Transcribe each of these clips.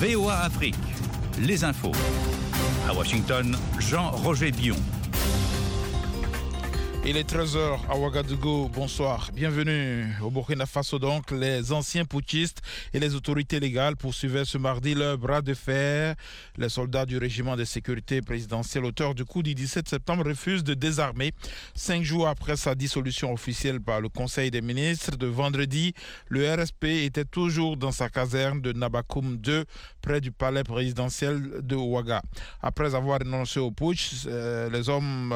VOA Afrique, les infos. À Washington, Jean-Roger Bion. Il est 13h à Ouagadougou, bonsoir. Bienvenue au Burkina Faso. Donc, les anciens putschistes et les autorités légales poursuivaient ce mardi leur bras de fer. Les soldats du régiment de sécurité présidentielle, auteur du coup du 17 septembre, refusent de désarmer. 5 jours après sa dissolution officielle par le Conseil des ministres de vendredi, le RSP était toujours dans sa caserne de Nabakoum 2, près du palais présidentiel de Ouaga. Après avoir renoncé au putsch, les hommes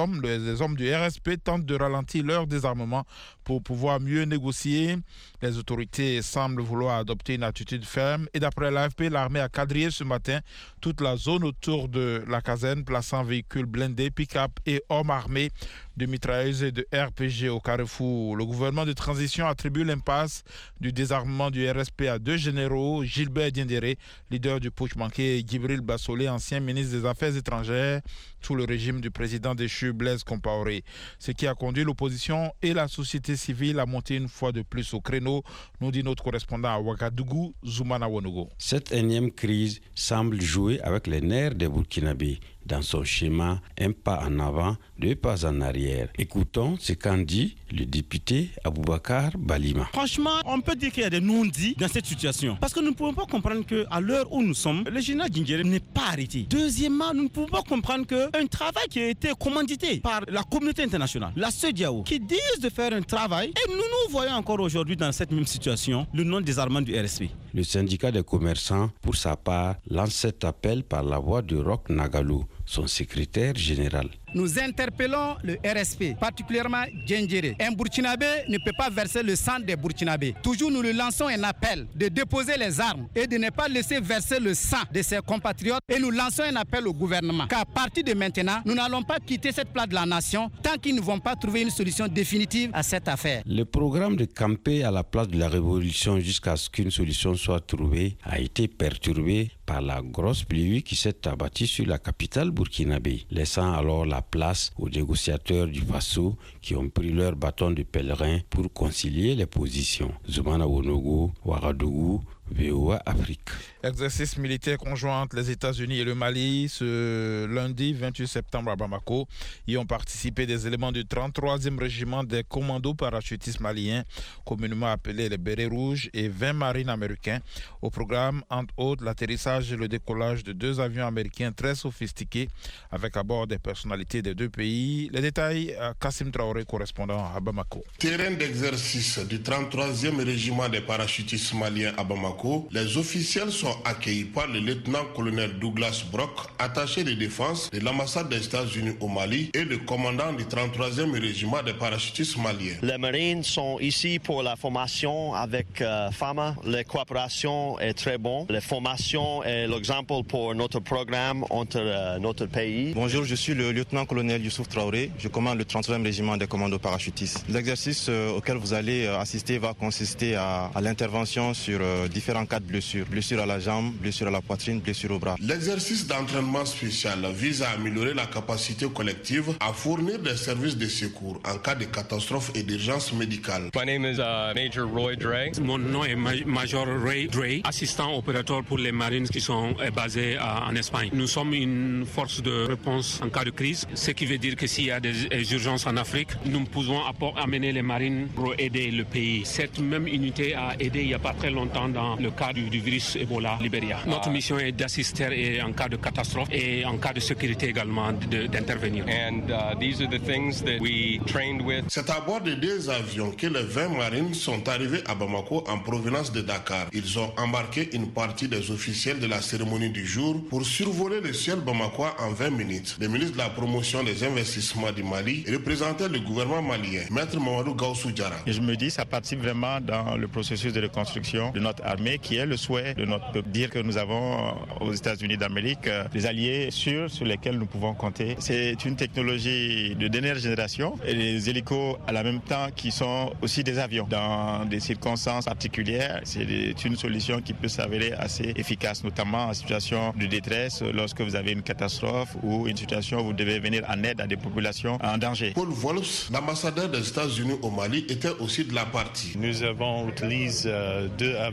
du RSP tentent de ralentir leur désarmement pour pouvoir mieux négocier. Les autorités semblent vouloir adopter une attitude ferme et d'après l'AFP, l'armée a quadrillé ce matin toute la zone autour de la caserne, plaçant véhicules blindés, pick-up et hommes armés de mitrailleuses et de RPG au carrefour. Le gouvernement de transition attribue l'impasse du désarmement du RSP à 2 généraux, Gilbert Diendéré, leader du putsch manqué, et Djibril Bassolé, ancien ministre des Affaires étrangères sous le régime du président déchu Blaise Compaoré. Ce qui a conduit l'opposition et la société civile à monter une fois de plus au créneau, nous dit notre correspondant à Ouagadougou, Zoumana Wonogo. Cette énième crise semble jouer avec les nerfs des Burkinabés. Dans son schéma, un pas en avant, 2 pas en arrière. Écoutons ce qu'en dit le député Aboubakar Balima. Franchement, on peut dire qu'il y a des non-dits dans cette situation. Parce que nous ne pouvons pas comprendre qu'à l'heure où nous sommes, le général Diendéré n'est pas arrêté. Deuxièmement, nous ne pouvons pas comprendre qu'un travail qui a été commandité par la communauté internationale, la CEDEAO, qui disent de faire un travail, et nous voyons encore aujourd'hui dans cette même situation le non-désarmement du RSP. Le syndicat des commerçants, pour sa part, lance cet appel par la voix de Roch Nagalou, son secrétaire général. Nous interpellons le RSP, particulièrement Diendéré. Un Burkinabé ne peut pas verser le sang des Burkinabés. Toujours nous lui lançons un appel de déposer les armes et de ne pas laisser verser le sang de ses compatriotes. Et nous lançons un appel au gouvernement qu'à partir de maintenant, nous n'allons pas quitter cette place de la nation tant qu'ils ne vont pas trouver une solution définitive à cette affaire. Le programme de camper à la place de la révolution jusqu'à ce qu'une solution soit trouvée a été perturbé par la grosse pluie qui s'est abattue sur la capitale burkinabé, laissant alors la place aux négociateurs du Faso qui ont pris leur bâton de pèlerin pour concilier les positions. Zoumana Wonogo, Ouagadougou, VOA Afrique. Exercice militaire conjoint entre les États-Unis et le Mali ce lundi 28 septembre à Bamako. Y ont participé des éléments du 33e régiment des commandos parachutistes maliens, communément appelés les Bérets Rouges, et 20 marines américains. Au programme, entre autres, l'atterrissage et le décollage de 2 avions américains très sophistiqués avec à bord des personnalités des 2 pays. Les détails à Kassim Traoré, correspondant à Bamako. Terrain d'exercice du 33e régiment des parachutistes maliens à Bamako, les officiels sont accueillis par le lieutenant-colonel Douglas Brock, attaché de défense de l'ambassade des États-Unis au Mali, et le commandant du 33e régiment des parachutistes maliens. Les marines sont ici pour la formation avec FAMA. La coopération est très bonne. La formation est l'exemple pour notre programme entre notre pays. Bonjour, je suis le lieutenant-colonel Youssouf Traoré. Je commande le 33e régiment des commandos parachutistes. L'exercice auquel vous allez assister va consister à l'intervention sur différents cas de blessures. Blessures à la jambe, blessures à la poitrine, blessures au bras. L'exercice d'entraînement spécial vise à améliorer la capacité collective à fournir des services de secours en cas de catastrophe et d'urgence médicale. My name is Major Roy Dre. Mon nom est Major Roy Dre, assistant opérateur pour les marines qui sont basés en Espagne. Nous sommes une force de réponse en cas de crise, ce qui veut dire que s'il y a des urgences en Afrique, nous pouvons amener les marines pour aider le pays. Cette même unité a aidé il n'y a pas très longtemps dans le cas du virus Ebola Libéria. Notre mission est d'assister en cas de catastrophe et en cas de sécurité également d'intervenir. These are the things that we trained with. C'est à bord de 2 avions que les 20 marines sont arrivés à Bamako en provenance de Dakar. Ils ont embarqué une partie des officiels de la cérémonie du jour pour survoler le ciel bamakois en 20 minutes. Le ministre de la promotion des investissements du Mali représentait le gouvernement malien, Maître Mamadou Gaussou Diarra. Et je me dis, ça participe vraiment dans le processus de reconstruction de notre armée, qui est le souhait de notre peuple. Dire que nous avons aux États-Unis d'Amérique des alliés sûrs sur lesquels nous pouvons compter. C'est une technologie de dernière génération et les hélicos à la même temps qui sont aussi des avions. Dans des circonstances particulières, c'est une solution qui peut s'avérer assez efficace, notamment en situation de détresse, lorsque vous avez une catastrophe ou une situation où vous devez venir en aide à des populations en danger. Paul Wolfs, l'ambassadeur des États-Unis au Mali, était aussi de la partie. Nous avons utilisé 2 avions qui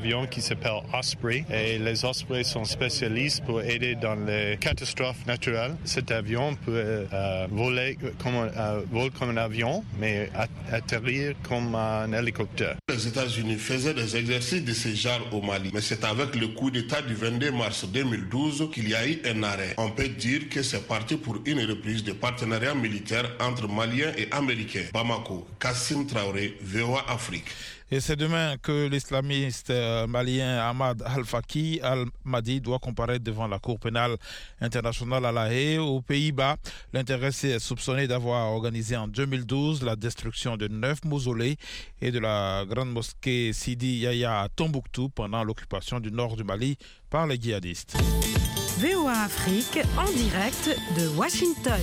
s'appelle Osprey. Et les Osprey sont spécialistes pour aider dans les catastrophes naturelles. Cet avion peut voler comme un avion, mais atterrir comme un hélicoptère. Les États-Unis faisaient des exercices de ce genre au Mali, mais c'est avec le coup d'État du 22 mars 2012 qu'il y a eu un arrêt. On peut dire que c'est parti pour une reprise de partenariat militaire entre Maliens et Américains. Bamako, Kassim Traoré, VOA Afrique. Et c'est demain que l'islamiste malien Ahmad Al-Faki Al-Mahdi doit comparaître devant la Cour pénale internationale à La Haye, aux Pays-Bas. L'intéressé est soupçonné d'avoir organisé en 2012 la destruction de 9 mausolées et de la grande mosquée Sidi Yahya à Tombouctou pendant l'occupation du nord du Mali par les djihadistes. VOA Afrique en direct de Washington.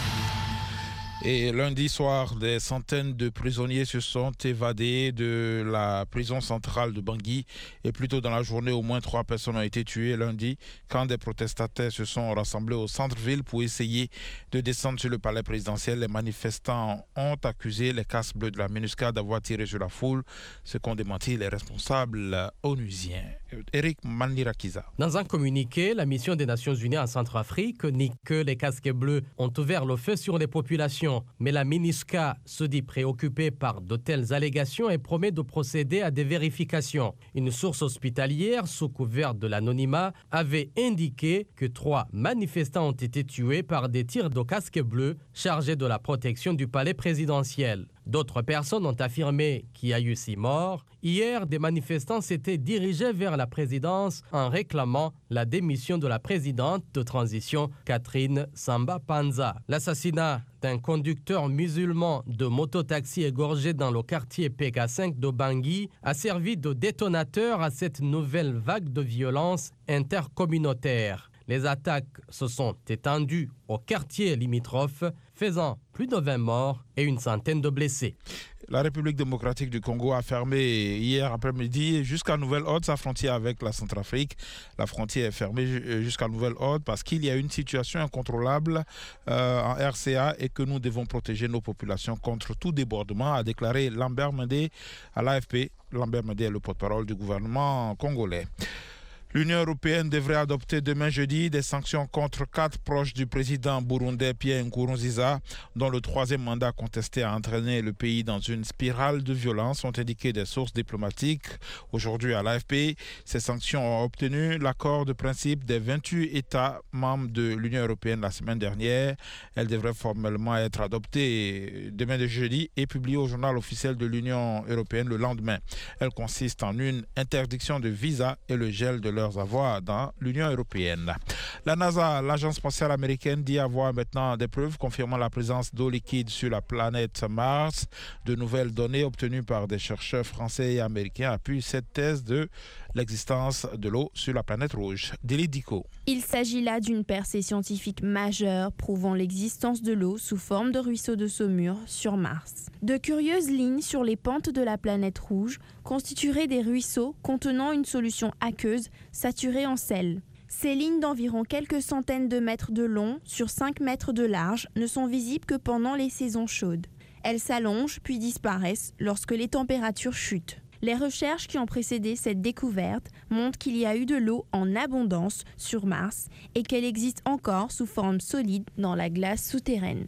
Et lundi soir, des centaines de prisonniers se sont évadés de la prison centrale de Bangui. Et plus tôt dans la journée, au moins 3 personnes ont été tuées lundi quand des protestataires se sont rassemblés au centre-ville pour essayer de descendre sur le palais présidentiel. Les manifestants ont accusé les casques bleus de la MINUSCA d'avoir tiré sur la foule, ce qu'ont démenti les responsables onusiens. Eric Manlirakiza. Dans un communiqué, la mission des Nations Unies en Centrafrique nie que les casques bleus ont ouvert le feu sur les populations. Mais la MINUSCA se dit préoccupée par de telles allégations et promet de procéder à des vérifications. Une source hospitalière, sous couvert de l'anonymat, avait indiqué que 3 manifestants ont été tués par des tirs de casques bleus chargés de la protection du palais présidentiel. D'autres personnes ont affirmé qu'il y a eu 6 morts. Hier, des manifestants s'étaient dirigés vers la présidence en réclamant la démission de la présidente de transition, Catherine Samba Panza. L'assassinat d'un conducteur musulman de mototaxi égorgé dans le quartier PK5 de Bangui a servi de détonateur à cette nouvelle vague de violence intercommunautaire. Les attaques se sont étendues au quartier limitrophe, faisant plus de 20 morts et une centaine de blessés. La République démocratique du Congo a fermé hier après-midi jusqu'à nouvel ordre sa frontière avec la Centrafrique. La frontière est fermée jusqu'à nouvel ordre parce qu'il y a une situation incontrôlable en RCA et que nous devons protéger nos populations contre tout débordement, a déclaré Lambert Mende à l'AFP. Lambert Mende est le porte-parole du gouvernement congolais. L'Union européenne devrait adopter demain jeudi des sanctions contre 4 proches du président burundais Pierre Nkurunziza, dont le 3e mandat contesté a entraîné le pays dans une spirale de violence, ont indiqué des sources diplomatiques. Aujourd'hui à l'AFP, ces sanctions ont obtenu l'accord de principe des 28 États membres de l'Union européenne la semaine dernière. Elles devraient formellement être adoptées demain de jeudi et publiées au journal officiel de l'Union européenne le lendemain. Elles consistent en une interdiction de visa et le gel de leurs avoirs dans l'Union européenne. La NASA, l'agence spatiale américaine, dit avoir maintenant des preuves confirmant la présence d'eau liquide sur la planète Mars. De nouvelles données obtenues par des chercheurs français et américains appuient cette thèse de l'existence de l'eau sur la planète rouge. Dili Diko. Il s'agit là d'une percée scientifique majeure prouvant l'existence de l'eau sous forme de ruisseaux de saumure sur Mars. De curieuses lignes sur les pentes de la planète rouge constitueraient des ruisseaux contenant une solution aqueuse saturée en sel. Ces lignes d'environ quelques centaines de mètres de long sur 5 mètres de large ne sont visibles que pendant les saisons chaudes. Elles s'allongent puis disparaissent lorsque les températures chutent. Les recherches qui ont précédé cette découverte montrent qu'il y a eu de l'eau en abondance sur Mars et qu'elle existe encore sous forme solide dans la glace souterraine.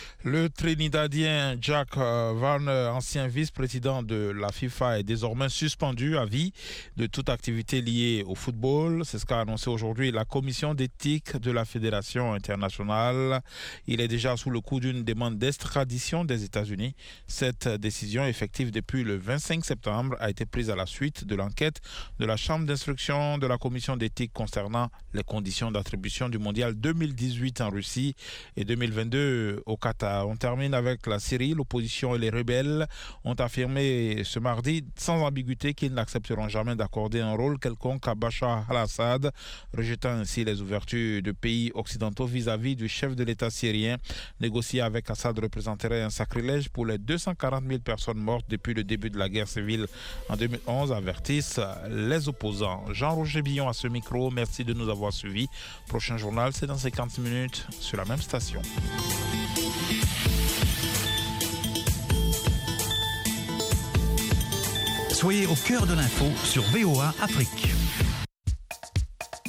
Le Trinidadien Jack Varner, ancien vice-président de la FIFA, est désormais suspendu à vie de toute activité liée au football. C'est ce qu'a annoncé aujourd'hui la commission d'éthique de la Fédération internationale. Il est déjà sous le coup d'une demande d'extradition des États-Unis. Cette décision, effective depuis le 25 septembre, a été prise à la suite de l'enquête de la Chambre d'instruction de la commission d'éthique concernant les conditions d'attribution du mondial 2018 en Russie et 2022 au Qatar. On termine avec la Syrie. L'opposition et les rebelles ont affirmé ce mardi sans ambiguïté qu'ils n'accepteront jamais d'accorder un rôle quelconque à Bachar al-Assad, rejetant ainsi les ouvertures de pays occidentaux vis-à-vis du chef de l'État syrien. Négocier avec Assad représenterait un sacrilège pour les 240 000 personnes mortes depuis le début de la guerre civile en 2011, avertissent les opposants. Jean-Roger Billon à ce micro, merci de nous avoir suivis. Prochain journal, c'est dans 50 minutes sur la même station. Soyez au cœur de l'info sur VOA Afrique.